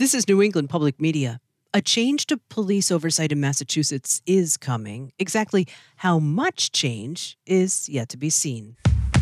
This is New England Public Media. A change to police oversight in Massachusetts is coming. Exactly how much change is yet to be seen.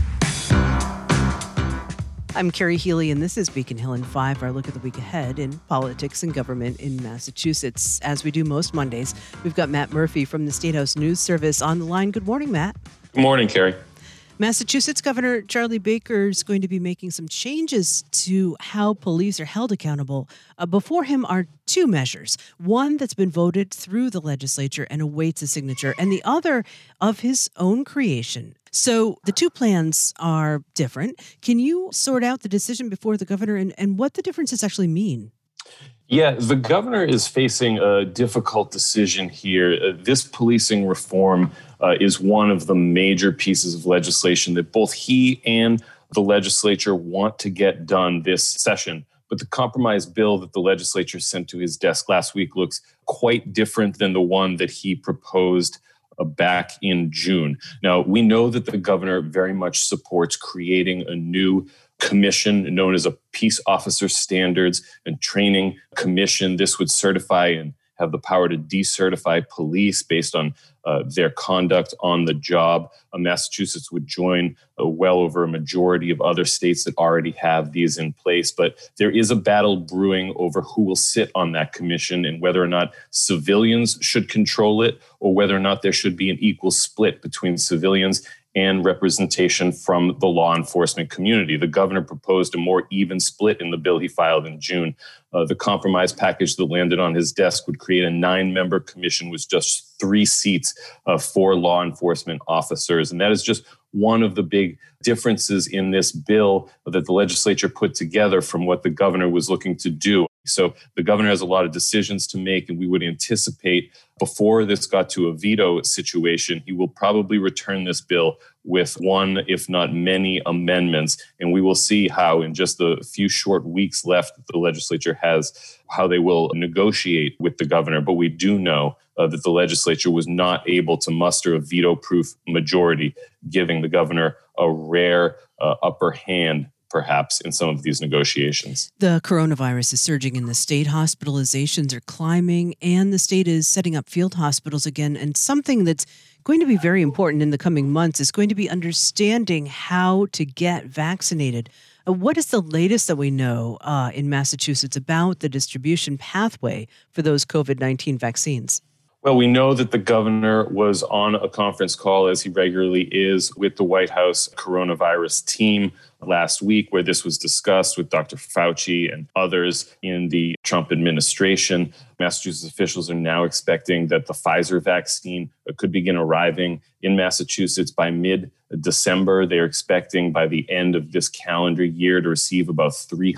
I'm Carrie Healy, and this is Beacon Hill in 5, our look at the week ahead in politics and government in Massachusetts. As we do most Mondays, we've got Matt Murphy from the State House News Service on the line. Good morning, Matt. Good morning, Carrie. Massachusetts Governor Charlie Baker is going to be making some changes to how police are held accountable. Before him are two measures, one that's been voted through the legislature and awaits a signature, and the other of his own creation. So the two plans are different. Can you sort out the decision before the governor and what the differences actually mean? Yeah, the governor is facing a difficult decision here. This policing reform is one of the major pieces of legislation that both he and the legislature want to get done this session. But the compromise bill that the legislature sent to his desk last week looks quite different than the one that he proposed back in June. Now, we know that the governor very much supports creating a new commission known as a Peace Officer Standards and Training Commission. This would certify and have the power to decertify police based on their conduct on the job. Massachusetts would join well over a majority of other states that already have these in place. But there is a battle brewing over who will sit on that commission and whether or not civilians should control it or whether or not there should be an equal split between civilians and representation from the law enforcement community. The governor proposed a more even split in the bill he filed in June. The compromise package that landed on his desk would create a 9-member commission with just 3 seats for law enforcement officers. And that is just one of the big differences in this bill that the legislature put together from what the governor was looking to do. So the governor has a lot of decisions to make, and we would anticipate before this got to a veto situation, he will probably return this bill with one, if not many, amendments. And we will see how in just the few short weeks left that the legislature has, how they will negotiate with the governor. But we do know that the legislature was not able to muster a veto-proof majority, giving the governor a rare upper hand perhaps in some of these negotiations. The coronavirus is surging in the state. Hospitalizations are climbing, and the state is setting up field hospitals again. And something that's going to be very important in the coming months is going to be understanding how to get vaccinated. What is the latest that we know in Massachusetts about the distribution pathway for those COVID-19 vaccines? Well, we know that the governor was on a conference call, as he regularly is, with the White House coronavirus team last week, where this was discussed with Dr. Fauci and others in the Trump administration. Massachusetts officials are now expecting that the Pfizer vaccine could begin arriving in Massachusetts by mid-December. They're expecting by the end of this calendar year to receive about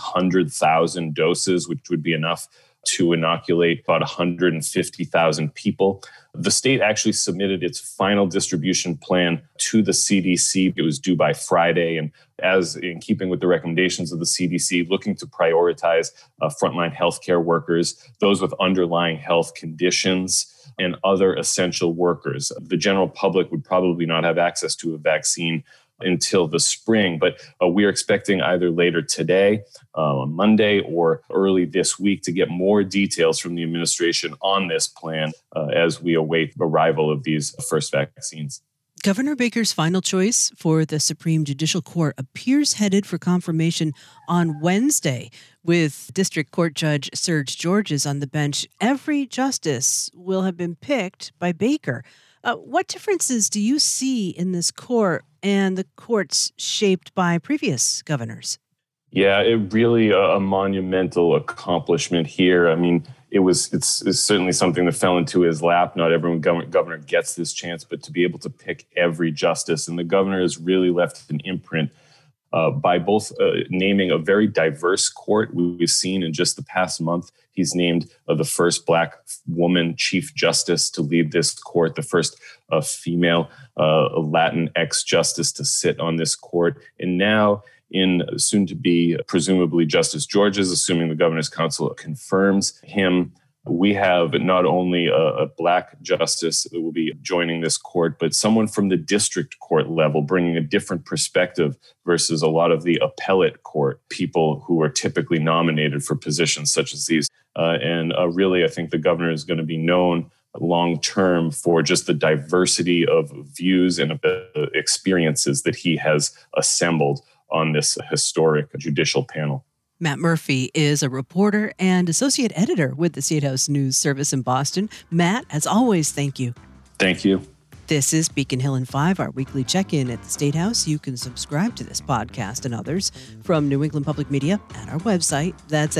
300,000 doses, which would be enough to inoculate about 150,000 people. The state actually submitted its final distribution plan to the CDC. It was due by Friday. And as in keeping with the recommendations of the CDC, looking to prioritize frontline healthcare workers, those with underlying health conditions, and other essential workers. The general public would probably not have access to a vaccine until the spring, but we are expecting either later today, on Monday, or early this week to get more details from the administration on this plan as we await arrival of these first vaccines. Governor Baker's final choice for the Supreme Judicial Court appears headed for confirmation on Wednesday. With District Court Judge Serge Georges on the bench, every justice will have been picked by Baker. What differences do you see in this court and the courts shaped by previous governors? Yeah, it really a monumental accomplishment here. I mean, it's certainly something that fell into his lap. Not every governor gets this chance, but to be able to pick every justice, and the governor has really left an imprint by both naming a very diverse court. We've seen in just the past month, he's named the first Black woman Chief Justice to lead this court, the first female Latinx justice to sit on this court. And now in soon to be presumably Justice Georges, assuming the Governor's Council confirms him, we have not only a Black justice that will be joining this court, but someone from the district court level, bringing a different perspective versus a lot of the appellate court people who are typically nominated for positions such as these. Really, I think the governor is going to be known long term for just the diversity of views and experiences that he has assembled on this historic judicial panel. Matt Murphy is a reporter and associate editor with the State House News Service in Boston. Matt, as always, thank you. Thank you. This is Beacon Hill in 5, our weekly check-in at the State House. You can subscribe to this podcast and others from New England Public Media at our website. That's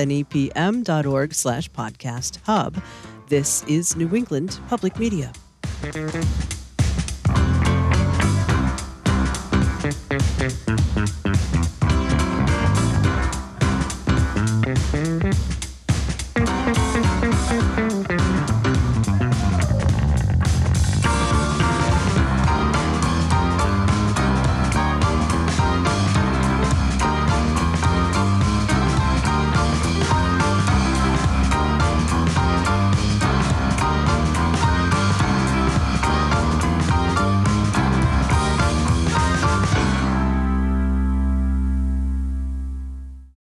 nepm.org/podcast hub. This is New England Public Media.